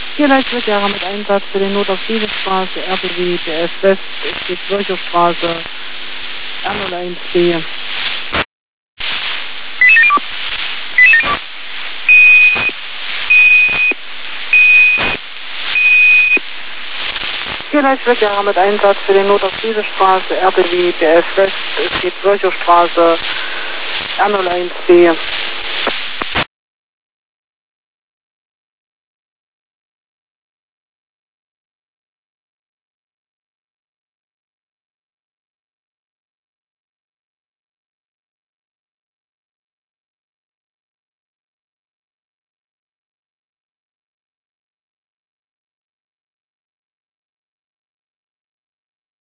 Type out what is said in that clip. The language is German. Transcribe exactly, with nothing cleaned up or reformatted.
Hier Leitwirkjahre mit Einsatz für den Notaufsiegestraße, R B W, B S West, es geht Zürcherstraße, R null eins B. Hier Leitwirkjahre mit Einsatz für den Notaufsiegestraße, R B W, B S West, es geht Zürcherstraße, R null eins B.